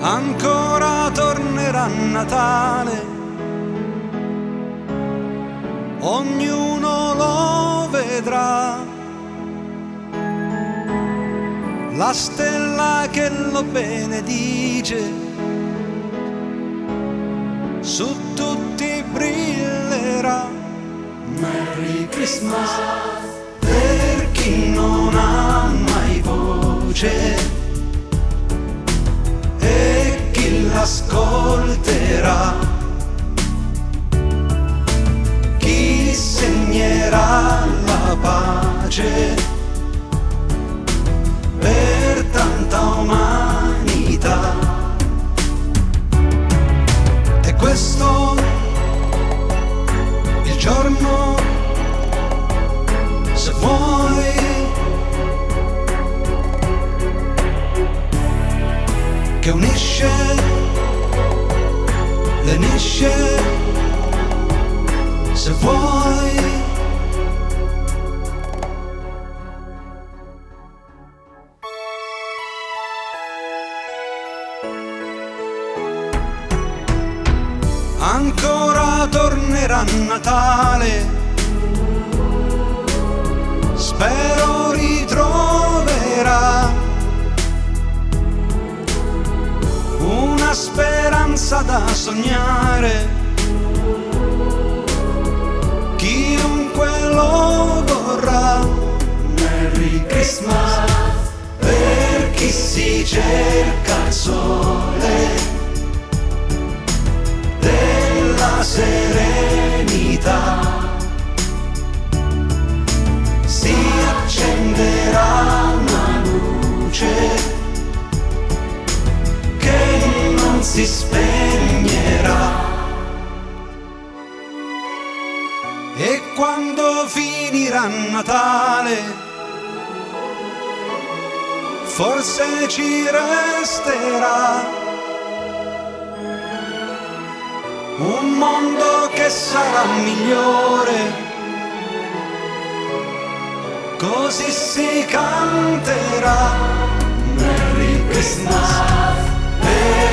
Ancora tornerà Natale, ognuno lo vedrà, la stella che lo benedice su tutti brillerà. Merry Christmas per chi non ha mai voce e chi l'ascolterà, chi segnerà la pace per tanta umanità. E questo il giorno, se vuoi, che unisce, lenisce, se vuoi. Ancora tornerà Natale, spero ritroverà una speranza da sognare, chiunque lo vorrà. Merry Christmas per chi si cerca il sole della serenità, si accenderà una luce che non si spegnerà. E quando finirà Natale, forse ci resterà un mondo che sarà migliore, così si canterà. Merry Christmas.